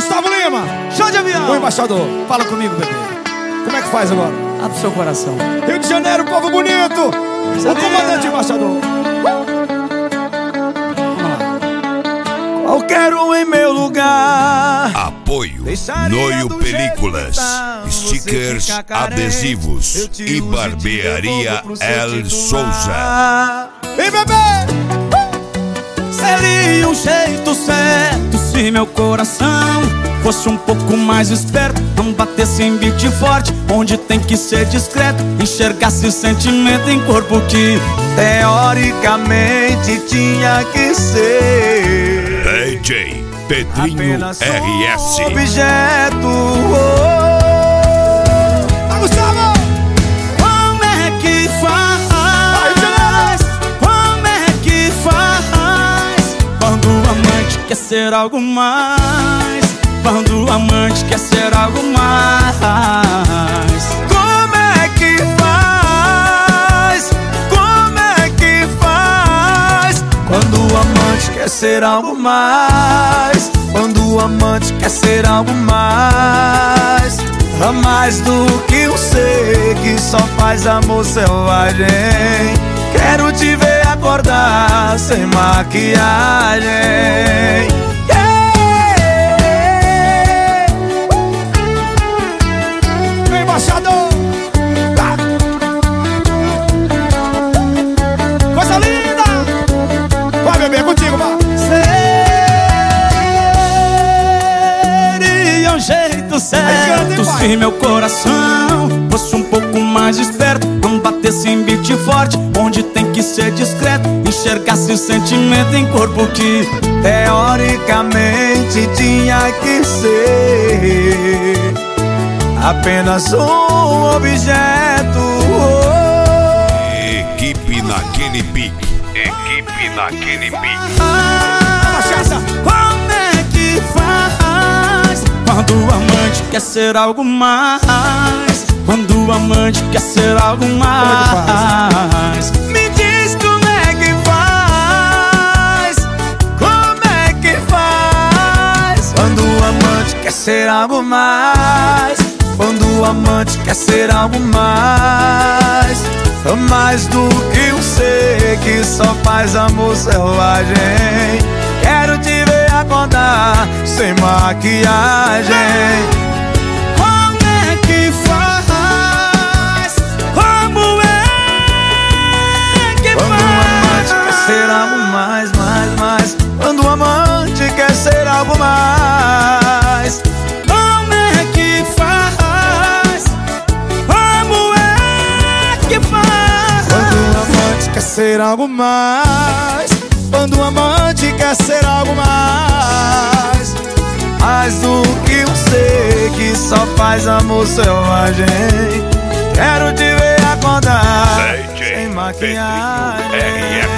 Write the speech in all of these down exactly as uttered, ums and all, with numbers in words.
Gustavo Lima, show de avião. o embaixador. Fala comigo, bebê. Como é que faz agora? Abre seu coração. Rio de Janeiro, povo bonito. O comandante embaixador. Qualquer um em meu lugar. Apoio Noio Películas, stickers, adesivos e barbearia El Souza. Vem, bebê! Seria um jeito certo se meu coração fosse um pouco mais esperto, não batesse em beat forte, onde tem que ser discreto, enxergasse sentimento em corpo que teoricamente tinha que ser D J Pedrinho apenas um R S. objeto. Ah, Gustavo! Como é que faz? Como é que faz? Quando o amante quer ser algo mais, quando o amante quer ser algo mais. Como é que faz? Como é que faz? Quando o amante quer ser algo mais, quando o amante quer ser algo mais, a mais do que um ser que só faz amor selvagem. Quero te ver acordar sem maquiagem. Embaixador! Tá. Coisa linda! Vai, bebê, é contigo, vá! Seria um jeito certo se meu coração fosse um pouco mais esperto, não batesse em beat forte, onde tem que ser discreto, enxergasse sentimento em corpo que teoricamente tinha que ser apenas um objeto. Equipe naquele pique. Equipe naquele pique. Cachaça. Como é que faz quando o amante quer ser algo mais, quando o amante quer ser algo mais? Me diz como é que faz, como é que faz quando o amante quer ser algo mais, quando o amante quer ser algo mais, mais do que um ser que só faz amor selvagem. Quero te ver acordar sem maquiagem. Como é que faz? Como é que Quando faz? o amante quer ser algo mais, mais, mais, quando o amante quer ser algo mais. Como é que faz? Como é que faz? Quando o amante quer ser algo mais, quando o amante quer ser algo mais, mais do que um ser que só faz amor selvagem. Quero te ver acordar D J sem maquiagem. Pedrinho R S.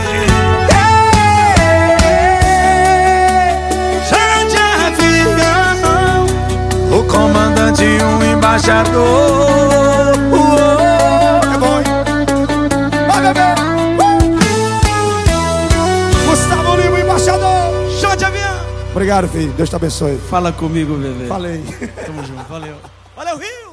Chá de avião, o comandante e um embaixador. é bom, hein? Vai, bebê! Gustavo Lima, embaixador! Chá de avião. Obrigado, filho. Deus te abençoe. Fala comigo, bebê. Falei. Tamo junto, valeu. Valeu, Rio!